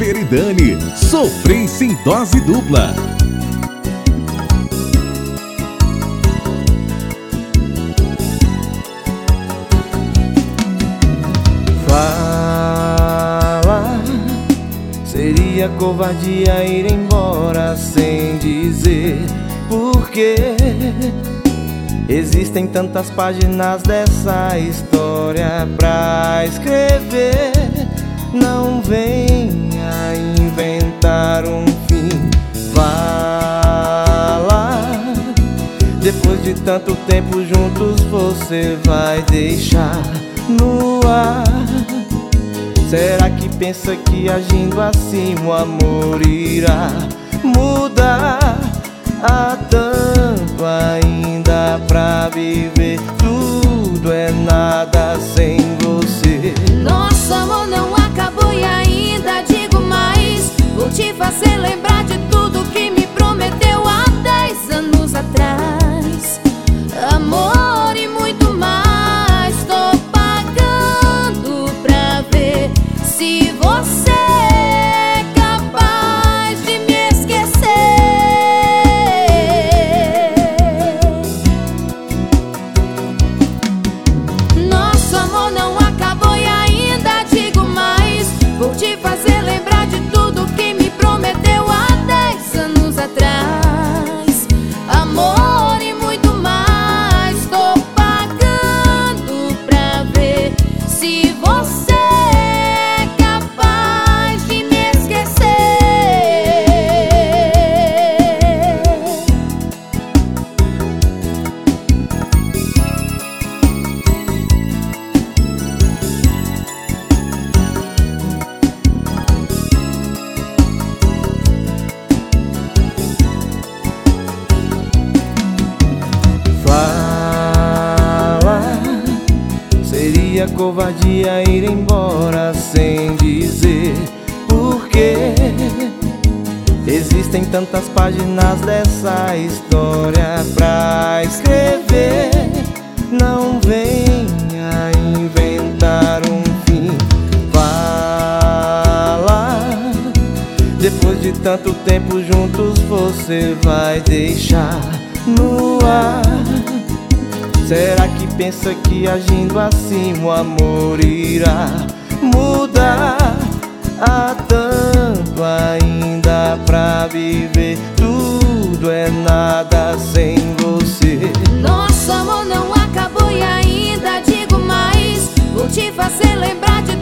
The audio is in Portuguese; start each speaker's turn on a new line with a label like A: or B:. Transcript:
A: Veridani, sofrência em dose dupla.
B: Fala, seria covardia ir embora sem dizer porquê. Existem tantas páginas dessa história pra escrever. Não venha inventar um fim. Fala, depois de tanto tempo juntos você vai deixar no ar. Será que pensa que agindo assim o amor irá mudar? Há tanto ainda pra viver, tudo é nada sem você.
C: Nosso amor não acabou e ainda digo mais. Vou te fazer lembrar de tudo que me prometeu há 10 anos atrás. Amor e muito mais. Tô pagando pra ver se você é capaz de me esquecer. Nosso amor não acabou e ainda digo mais. Vou te fazer lembrar de tudo que me prometeu há 10 anos atrás. Amor e muito mais. Tô pagando pra ver se você é capaz de me esquecer.
B: Fala, seria covardia ir embora sem dizer porquê. Existem tantas páginas dessa história pra escrever. Não venha inventar um fim. Fala, depois de tanto tempo juntos você vai deixar no ar. Será que pensa que agindo assim o amor irá mudar? Há tanto ainda pra viver, tudo é nada sem você.
C: Nosso amor não acabou e ainda digo mais. Vou te fazer lembrar de